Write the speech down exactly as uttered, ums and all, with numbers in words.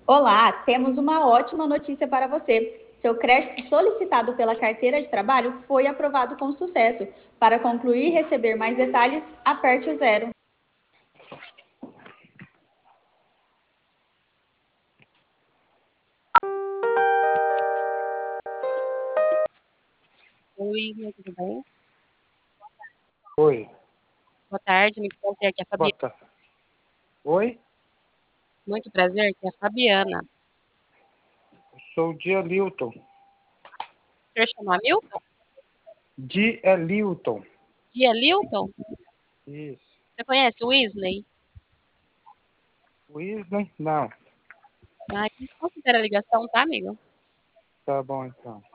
Olá, temos uma ótima notícia para você. Seu crédito solicitado pela carteira de trabalho foi aprovado com sucesso. Para concluir e receber mais detalhes, aperte o zero. Oi, tudo bem? Oi, Boa tarde, muito prazer, aqui é a boa Fabiana. tarde. Oi, Muito prazer, aqui é a Fabiana. eu sou o Dielilton. O senhor chama Milton? Dielilton. Dia Lilton? Isso. Você conhece o Weasley? Wesley? Não. Ah, então considera a ligação, tá, amigo? Tá bom, então.